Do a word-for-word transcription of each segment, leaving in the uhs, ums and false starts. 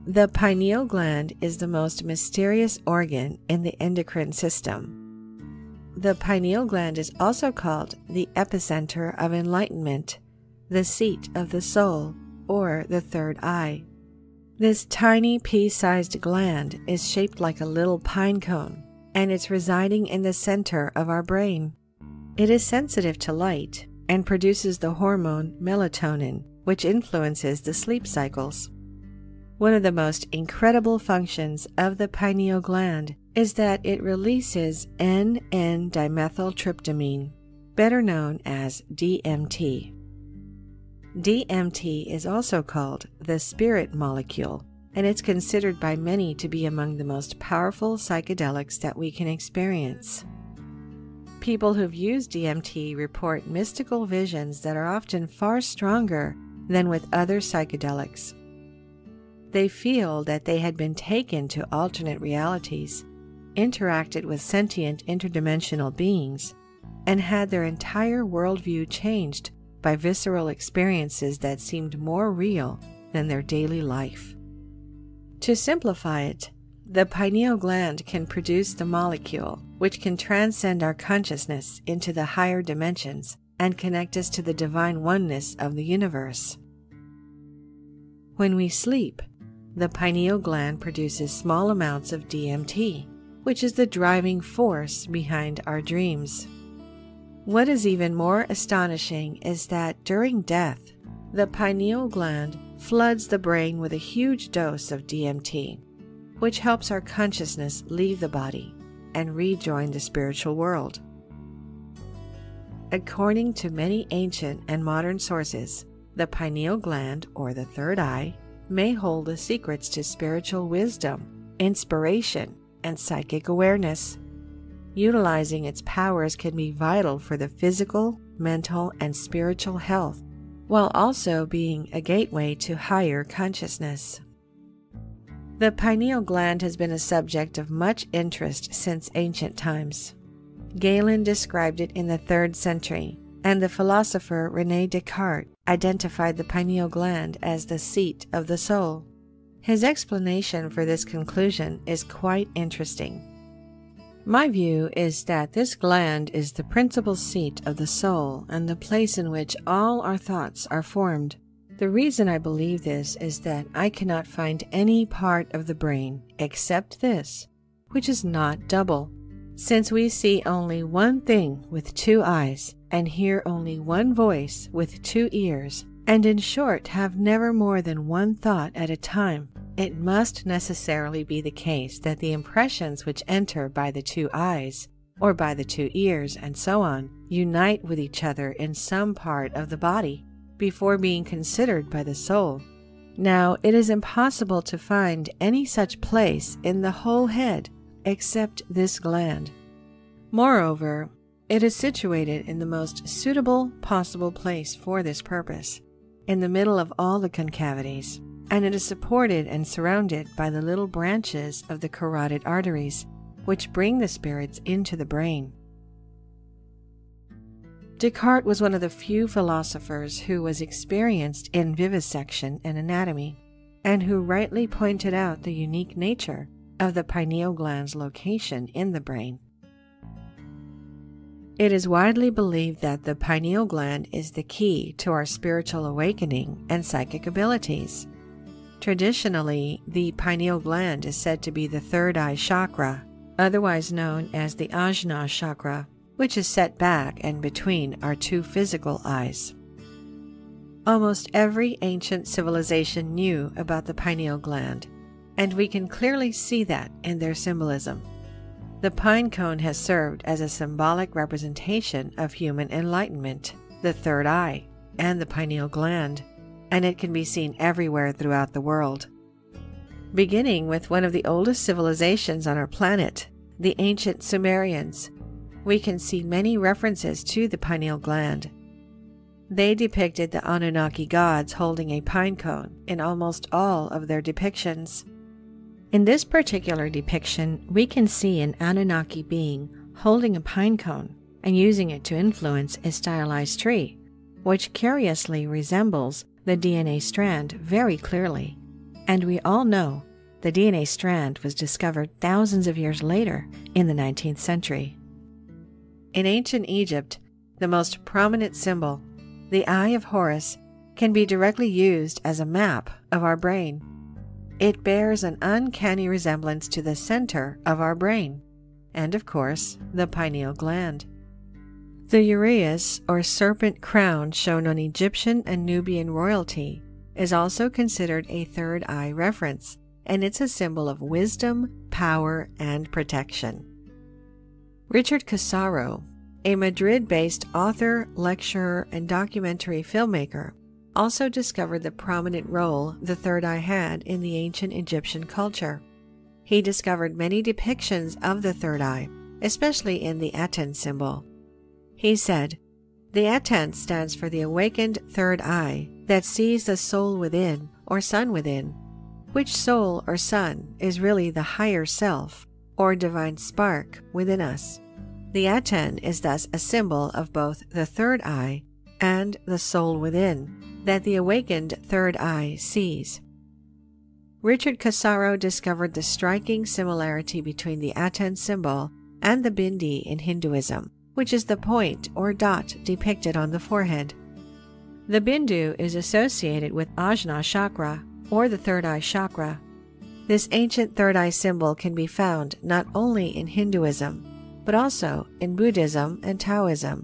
The pineal gland is the most mysterious organ in the endocrine system. The pineal gland is also called the epicenter of enlightenment, the seat of the soul, or the third eye. This tiny pea-sized gland is shaped like a little pine cone, and it's residing in the center of our brain. It is sensitive to light and produces the hormone melatonin, which influences the sleep cycles. One of the most incredible functions of the pineal gland is that it releases N N dimethyltryptamine, better known as D M T. D M T is also called the spirit molecule, and it's considered by many to be among the most powerful psychedelics that we can experience. People who've used D M T report mystical visions that are often far stronger than with other psychedelics. They feel that they had been taken to alternate realities, interacted with sentient interdimensional beings, and had their entire worldview changed by visceral experiences that seemed more real than their daily life. To simplify it, the pineal gland can produce the molecule which can transcend our consciousness into the higher dimensions and connect us to the divine oneness of the universe. When we sleep, the pineal gland produces small amounts of D M T, which is the driving force behind our dreams. What is even more astonishing is that during death, the pineal gland floods the brain with a huge dose of D M T, which helps our consciousness leave the body and rejoin the spiritual world. According to many ancient and modern sources, the pineal gland, or the third eye, may hold the secrets to spiritual wisdom, inspiration, and psychic awareness. Utilizing its powers can be vital for the physical, mental, and spiritual health, while also being a gateway to higher consciousness. The pineal gland has been a subject of much interest since ancient times. Galen described it in the third century, and the philosopher René Descartes identified the pineal gland as the seat of the soul. His explanation for this conclusion is quite interesting. My view is that this gland is the principal seat of the soul and the place in which all our thoughts are formed. The reason I believe this is that I cannot find any part of the brain except this, which is not double. Since we see only one thing with two eyes and hear only one voice with two ears, and in short have never more than one thought at a time, it must necessarily be the case that the impressions which enter by the two eyes, or by the two ears, and so on, unite with each other in some part of the body, before being considered by the soul. Now, it is impossible to find any such place in the whole head, except this gland. Moreover, it is situated in the most suitable possible place for this purpose, in the middle of all the concavities, and it is supported and surrounded by the little branches of the carotid arteries, which bring the spirits into the brain. Descartes was one of the few philosophers who was experienced in vivisection and anatomy, and who rightly pointed out the unique nature of the pineal gland's location in the brain. It is widely believed that the pineal gland is the key to our spiritual awakening and psychic abilities. Traditionally, the pineal gland is said to be the third eye chakra, otherwise known as the Ajna chakra, which is set back and between our two physical eyes. Almost every ancient civilization knew about the pineal gland, and we can clearly see that in their symbolism. The pine cone has served as a symbolic representation of human enlightenment, the third eye, and the pineal gland, and it can be seen everywhere throughout the world. Beginning with one of the oldest civilizations on our planet, the ancient Sumerians, we can see many references to the pineal gland. They depicted the Anunnaki gods holding a pine cone in almost all of their depictions. In this particular depiction, we can see an Anunnaki being holding a pine cone and using it to influence a stylized tree, which curiously resembles the D N A strand very clearly, And we all know the D N A strand was discovered thousands of years later in the nineteenth century. In ancient Egypt, the most prominent symbol, the Eye of Horus, can be directly used as a map of our brain. It bears an uncanny resemblance to the center of our brain, and of course, the pineal gland. The uraeus, or serpent crown shown on Egyptian and Nubian royalty, is also considered a third eye reference, and it's a symbol of wisdom, power, and protection. Richard Casaro, a Madrid-based author, lecturer, and documentary filmmaker, also discovered the prominent role the third eye had in the ancient Egyptian culture. He discovered many depictions of the third eye, especially in the Aten symbol. He said, "The Aten stands for the awakened third eye that sees the soul within, or sun within, which soul or sun is really the higher self, or divine spark within us. The Aten is thus a symbol of both the third eye and the soul within, that the awakened third eye sees." Richard Casaro discovered the striking similarity between the Aten symbol and the bindi in Hinduism, which is the point or dot depicted on the forehead. The bindu is associated with Ajna chakra, or the third eye chakra. This ancient third eye symbol can be found not only in Hinduism, but also in Buddhism and Taoism.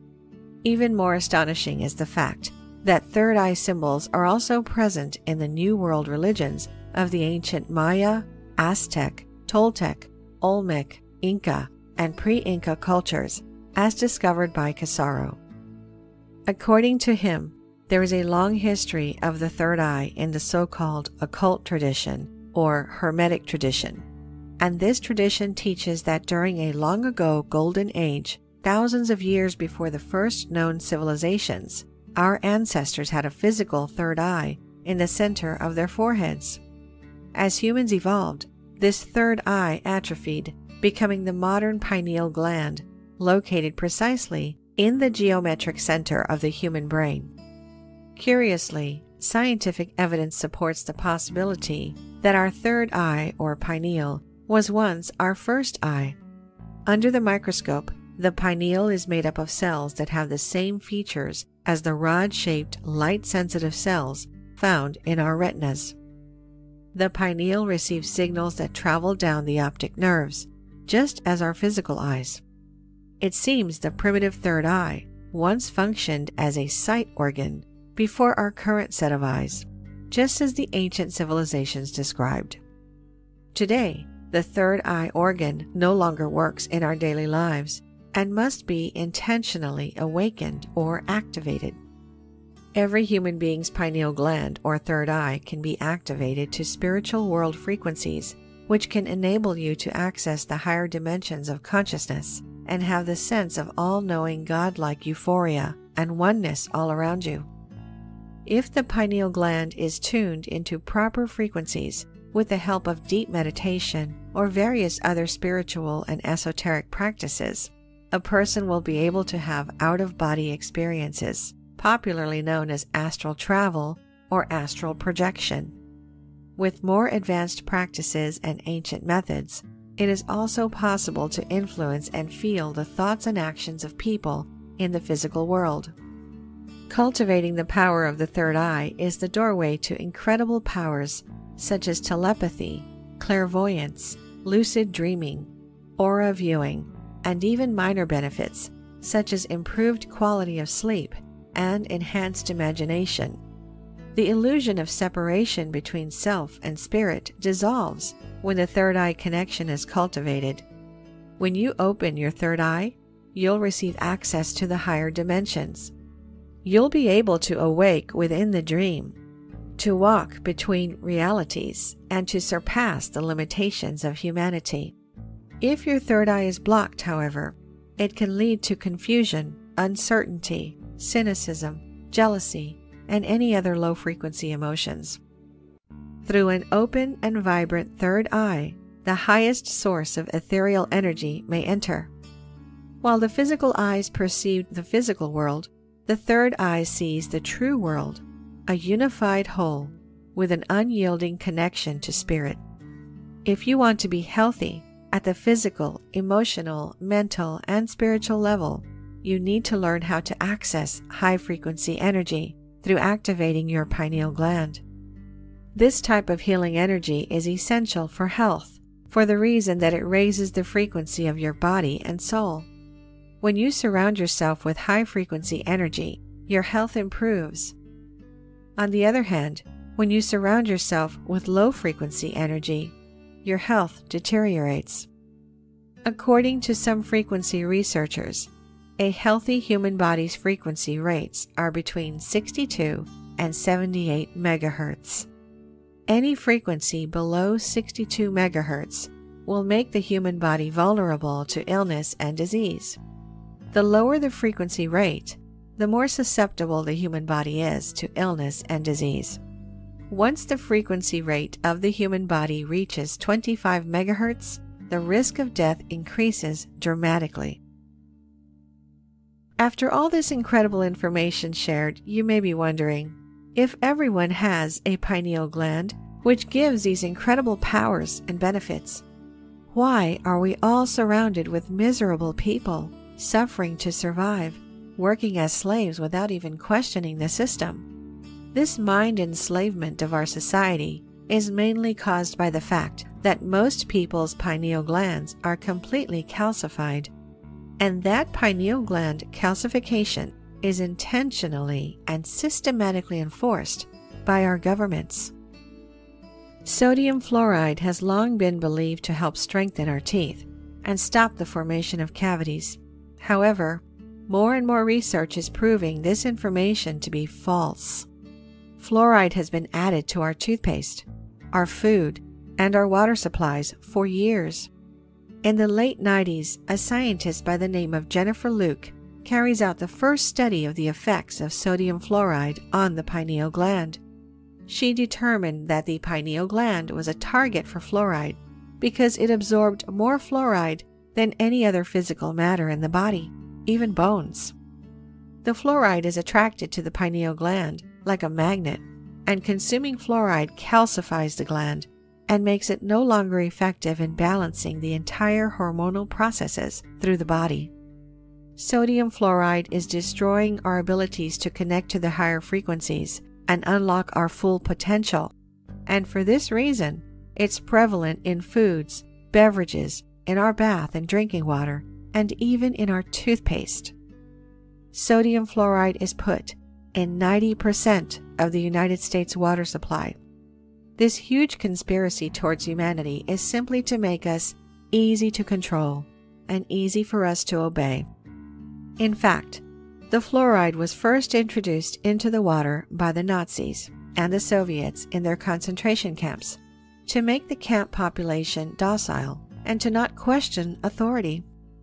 Even more astonishing is the fact that third eye symbols are also present in the New World religions of the ancient Maya, Aztec, Toltec, Olmec, Inca, and pre-Inca cultures, as discovered by Casaro. According to him, there is a long history of the third eye in the so-called occult tradition, or Hermetic tradition, and this tradition teaches that during a long ago golden age, thousands of years before the first known civilizations, our ancestors had a physical third eye in the center of their foreheads. As humans evolved, this third eye atrophied, becoming the modern pineal gland, located precisely in the geometric center of the human brain. Curiously, scientific evidence supports the possibility that our third eye, or pineal, was once our first eye. Under the microscope, the pineal is made up of cells that have the same features as the rod-shaped, light-sensitive cells found in our retinas. The pineal receives signals that travel down the optic nerves, just as our physical eyes. It seems the primitive third eye once functioned as a sight organ before our current set of eyes, just as the ancient civilizations described. Today, the third eye organ no longer works in our daily lives and must be intentionally awakened or activated. Every human being's pineal gland or third eye can be activated to spiritual world frequencies, which can enable you to access the higher dimensions of consciousness and have the sense of all-knowing godlike euphoria and oneness all around you. If the pineal gland is tuned into proper frequencies with the help of deep meditation or various other spiritual and esoteric practices, a person will be able to have out-of-body experiences, popularly known as astral travel or astral projection. With more advanced practices and ancient methods, it is also possible to influence and feel the thoughts and actions of people in the physical world. Cultivating the power of the third eye is the doorway to incredible powers such as telepathy, clairvoyance, lucid dreaming, aura viewing, and even minor benefits such as improved quality of sleep and enhanced imagination. The illusion of separation between self and spirit dissolves when the third eye connection is cultivated. When you open your third eye, you'll receive access to the higher dimensions. You'll be able to awake within the dream, to walk between realities, and to surpass the limitations of humanity. If your third eye is blocked, however, it can lead to confusion, uncertainty, cynicism, jealousy, and any other low-frequency emotions. Through an open and vibrant third eye, the highest source of ethereal energy may enter. While the physical eyes perceive the physical world, the third eye sees the true world, a unified whole, with an unyielding connection to spirit. If you want to be healthy at the physical, emotional, mental, and spiritual level, you need to learn how to access high-frequency energy through activating your pineal gland. This type of healing energy is essential for health, for the reason that it raises the frequency of your body and soul. When you surround yourself with high-frequency energy, your health improves. On the other hand, when you surround yourself with low-frequency energy, your health deteriorates. According to some frequency researchers, a healthy human body's frequency rates are between sixty-two and seventy-eight megahertz. Any frequency below sixty-two megahertz will make the human body vulnerable to illness and disease. The lower the frequency rate, the more susceptible the human body is to illness and disease. Once the frequency rate of the human body reaches twenty-five megahertz, the risk of death increases dramatically. After all this incredible information shared, you may be wondering, if everyone has a pineal gland, which gives these incredible powers and benefits, why are we all surrounded with miserable people, suffering to survive, working as slaves without even questioning the system? This mind enslavement of our society is mainly caused by the fact that most people's pineal glands are completely calcified, and that pineal gland calcification is intentionally and systematically enforced by our governments. Sodium fluoride has long been believed to help strengthen our teeth and stop the formation of cavities. However, more and more research is proving this information to be false. Fluoride has been added to our toothpaste, our food, and our water supplies for years. In the late nineties, a scientist by the name of Jennifer Luke carries out the first study of the effects of sodium fluoride on the pineal gland. She determined that the pineal gland was a target for fluoride because it absorbed more fluoride than any other physical matter in the body, even bones. The fluoride is attracted to the pineal gland like a magnet, and consuming fluoride calcifies the gland and makes it no longer effective in balancing the entire hormonal processes through the body. Sodium fluoride is destroying our abilities to connect to the higher frequencies and unlock our full potential, and for this reason, it's prevalent in foods, beverages, in our bath and drinking water, and even in our toothpaste. Sodium fluoride is put in ninety percent of the United States water supply. This huge conspiracy towards humanity is simply to make us easy to control and easy for us to obey. In fact, the fluoride was first introduced into the water by the Nazis and the Soviets in their concentration camps to make the camp population docile and to not question authority.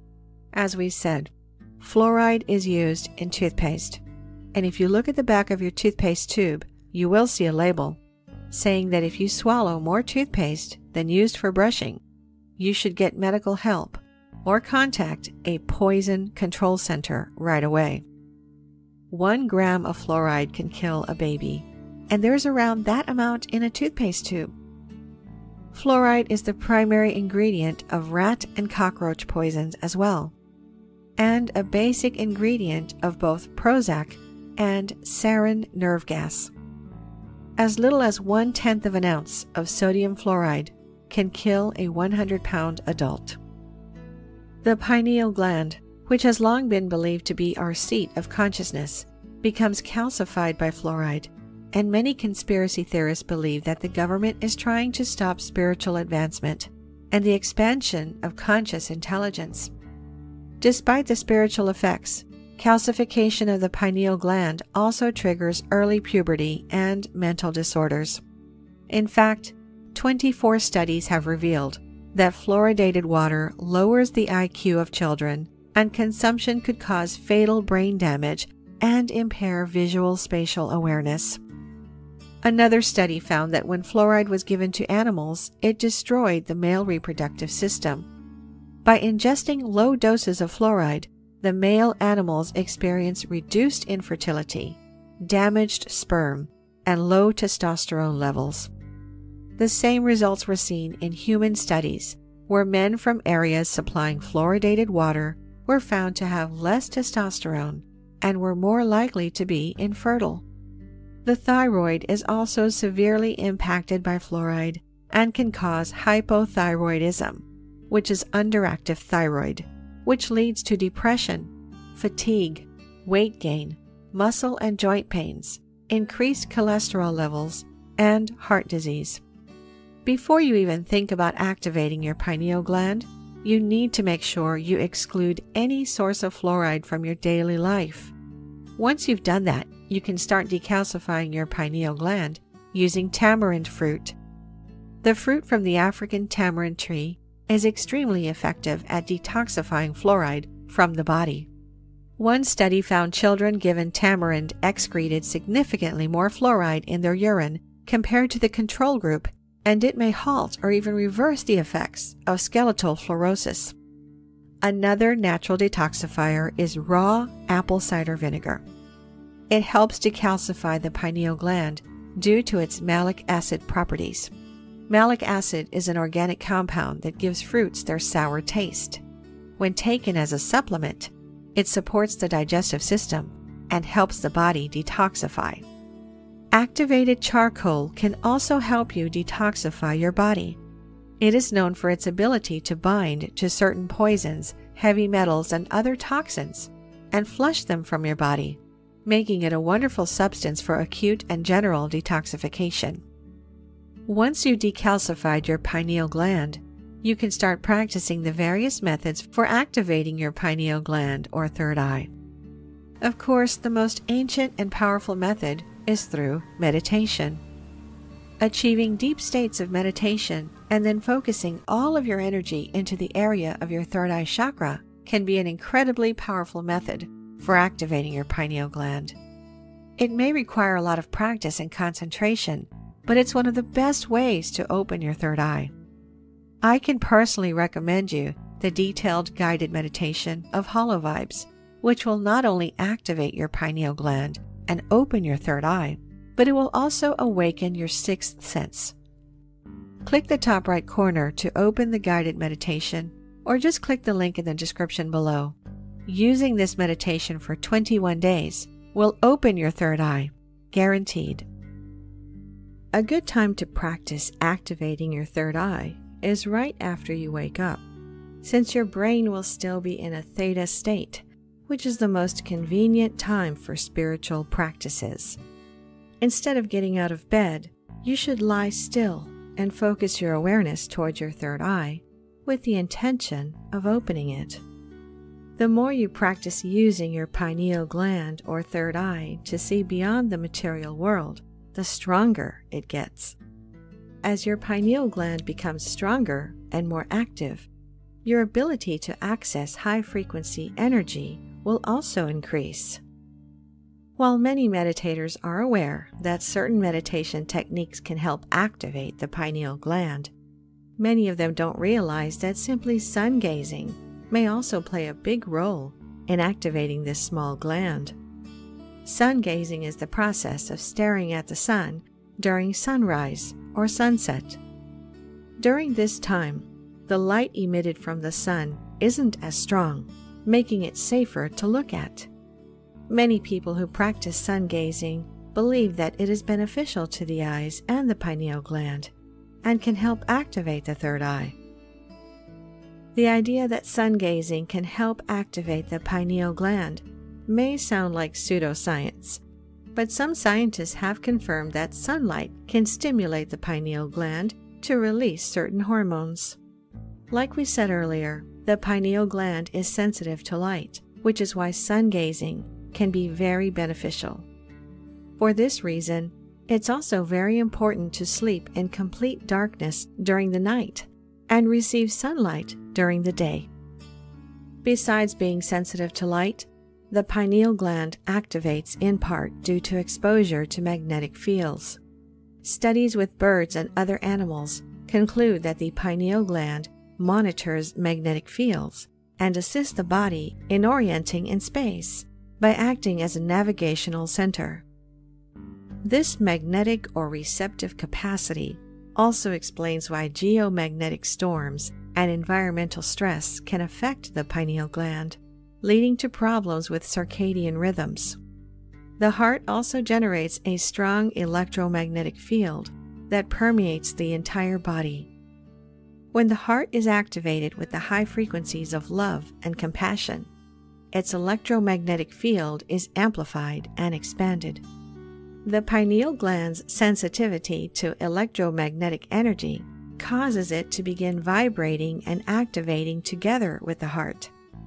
As we said, fluoride is used in toothpaste, and if you look at the back of your toothpaste tube, you will see a label saying that if you swallow more toothpaste than used for brushing, you should get medical help or contact a poison control center right away. One gram of fluoride can kill a baby, and there's around that amount in a toothpaste tube. Fluoride is the primary ingredient of rat and cockroach poisons as well, and a basic ingredient of both Prozac and sarin nerve gas. As little as one-tenth of an ounce of sodium fluoride can kill a one hundred pound adult. The pineal gland, which has long been believed to be our seat of consciousness, becomes calcified by fluoride, and many conspiracy theorists believe that the government is trying to stop spiritual advancement and the expansion of conscious intelligence. Despite the spiritual effects, calcification of the pineal gland also triggers early puberty and mental disorders. In fact, twenty-four studies have revealed that fluoridated water lowers the I Q of children, and consumption could cause fatal brain damage and impair visual spatial awareness. Another study found that when fluoride was given to animals, it destroyed the male reproductive system. By ingesting low doses of fluoride, the male animals experience reduced infertility, damaged sperm, and low testosterone levels. The same results were seen in human studies, where men from areas supplying fluoridated water were found to have less testosterone and were more likely to be infertile. The thyroid is also severely impacted by fluoride and can cause hypothyroidism, which is underactive thyroid, which leads to depression, fatigue, weight gain, muscle and joint pains, increased cholesterol levels, and heart disease. Before you even think about activating your pineal gland, you need to make sure you exclude any source of fluoride from your daily life. Once you've done that, you can start decalcifying your pineal gland using tamarind fruit. The fruit from the African tamarind tree is extremely effective at detoxifying fluoride from the body. One study found children given tamarind excreted significantly more fluoride in their urine compared to the control group, and it may halt or even reverse the effects of skeletal fluorosis. Another natural detoxifier is raw apple cider vinegar. It helps decalcify the pineal gland due to its malic acid properties. Malic acid is an organic compound that gives fruits their sour taste. When taken as a supplement, it supports the digestive system and helps the body detoxify. Activated charcoal can also help you detoxify your body. It is known for its ability to bind to certain poisons, heavy metals, and other toxins, and flush them from your body, making it a wonderful substance for acute and general detoxification. Once you decalcified your pineal gland, you can start practicing the various methods for activating your pineal gland or third eye. Of course, the most ancient and powerful method is through meditation. Achieving deep states of meditation and then focusing all of your energy into the area of your third eye chakra can be an incredibly powerful method for activating your pineal gland. It may require a lot of practice and concentration, but it's one of the best ways to open your third eye. I can personally recommend you the detailed guided meditation of HoloVibes, which will not only activate your pineal gland and open your third eye, but it will also awaken your sixth sense. Click the top right corner to open the guided meditation, or just click the link in the description below. Using this meditation for twenty-one days will open your third eye, guaranteed. A good time to practice activating your third eye is right after you wake up, since your brain will still be in a theta state, which is the most convenient time for spiritual practices. Instead of getting out of bed, you should lie still and focus your awareness towards your third eye with the intention of opening it. The more you practice using your pineal gland or third eye to see beyond the material world, the stronger it gets. As your pineal gland becomes stronger and more active, your ability to access high-frequency energy will also increase. While many meditators are aware that certain meditation techniques can help activate the pineal gland, many of them don't realize that simply sun gazing may also play a big role in activating this small gland. Sun gazing is the process of staring at the sun during sunrise or sunset. During this time, the light emitted from the sun isn't as strong, making it safer to look at. Many people who practice sun gazing believe that it is beneficial to the eyes and the pineal gland and can help activate the third eye. The idea that sun gazing can help activate the pineal gland may sound like pseudoscience, but some scientists have confirmed that sunlight can stimulate the pineal gland to release certain hormones. Like we said earlier, the pineal gland is sensitive to light, which is why sun gazing can be very beneficial. For this reason, it's also very important to sleep in complete darkness during the night and receive sunlight during the day. Besides being sensitive to light, the pineal gland activates in part due to exposure to magnetic fields. Studies with birds and other animals conclude that the pineal gland monitors magnetic fields and assists the body in orienting in space by acting as a navigational center. This magnetic or receptive capacity also explains why geomagnetic storms and environmental stress can affect the pineal gland, leading to problems with circadian rhythms. The heart also generates a strong electromagnetic field that permeates the entire body. When the heart is activated with the high frequencies of love and compassion, its electromagnetic field is amplified and expanded. The pineal gland's sensitivity to electromagnetic energy causes it to begin vibrating and activating together with the heart.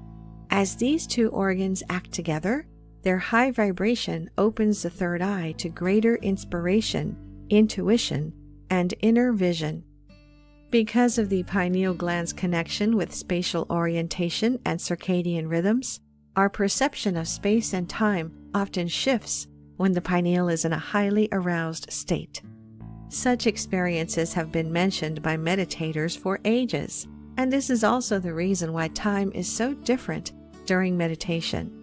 As these two organs act together, their high vibration opens the third eye to greater inspiration, intuition, and inner vision. Because of the pineal gland's connection with spatial orientation and circadian rhythms, our perception of space and time often shifts when the pineal is in a highly aroused state. Such experiences have been mentioned by meditators for ages, and this is also the reason why time is so different during meditation.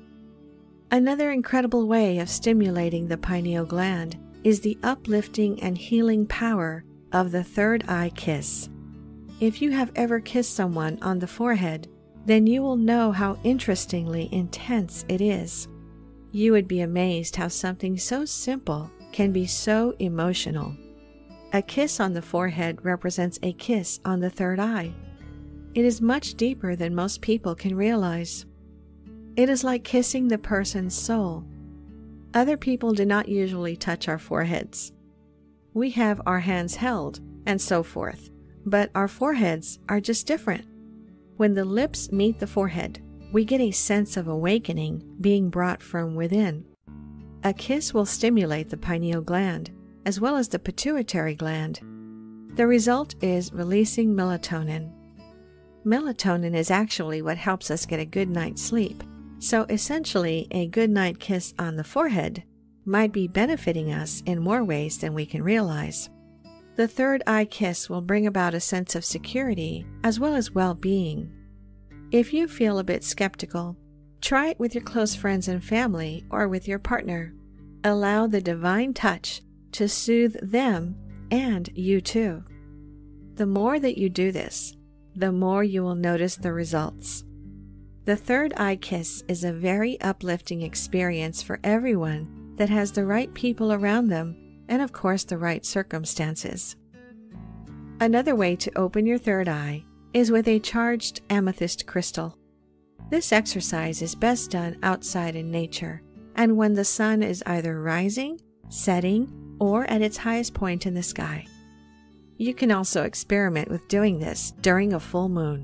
Another incredible way of stimulating the pineal gland is the uplifting and healing power of the third eye kiss. If you have ever kissed someone on the forehead, then you will know how interestingly intense it is. You would be amazed how something so simple can be so emotional. A kiss on the forehead represents a kiss on the third eye. It is much deeper than most people can realize. It is like kissing the person's soul. Other people do not usually touch our foreheads. We have our hands held, and so forth, but our foreheads are just different. When the lips meet the forehead, we get a sense of awakening being brought from within. A kiss will stimulate the pineal gland, as well as the pituitary gland. The result is releasing melatonin. Melatonin is actually what helps us get a good night's sleep, so essentially a good night kiss on the forehead might be benefiting us in more ways than we can realize. The third eye kiss will bring about a sense of security as well as well-being. If you feel a bit skeptical, try it with your close friends and family or with your partner. Allow the divine touch to soothe them and you too. The more that you do this, the more you will notice the results. The third eye kiss is a very uplifting experience for everyone that has the right people around them and of course the right circumstances. Another way to open your third eye is with a charged amethyst crystal. This exercise is best done outside in nature and when the sun is either rising, setting, or at its highest point in the sky. You can also experiment with doing this during a full moon.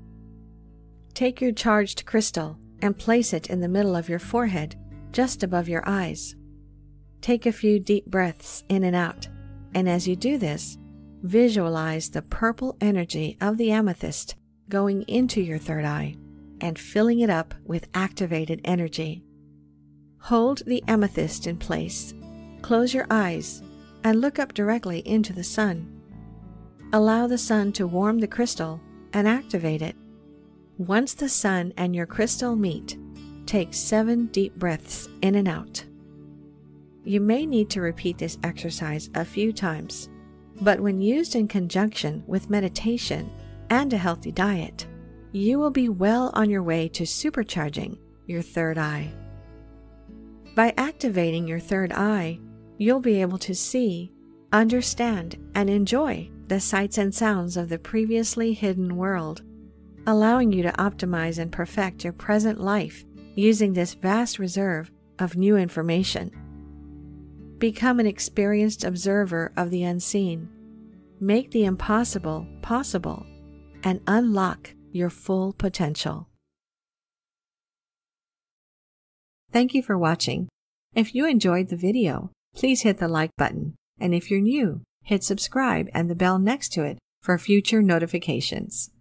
Take your charged crystal and place it in the middle of your forehead, just above your eyes. Take a few deep breaths in and out, and as you do this, visualize the purple energy of the amethyst going into your third eye and filling it up with activated energy. Hold the amethyst in place, close your eyes, and look up directly into the sun. Allow the sun to warm the crystal and activate it. Once the sun and your crystal meet, take seven deep breaths in and out. You may need to repeat this exercise a few times, but when used in conjunction with meditation and a healthy diet, you will be well on your way to supercharging your third eye. By activating your third eye, you'll be able to see, understand, and enjoy the sights and sounds of the previously hidden world, allowing you to optimize and perfect your present life using this vast reserve of new information. Become an experienced observer of the unseen. Make the impossible possible and unlock your full potential. Thank you for watching. If you enjoyed the video, please hit the like button, and if you're new, hit subscribe and the bell next to it for future notifications.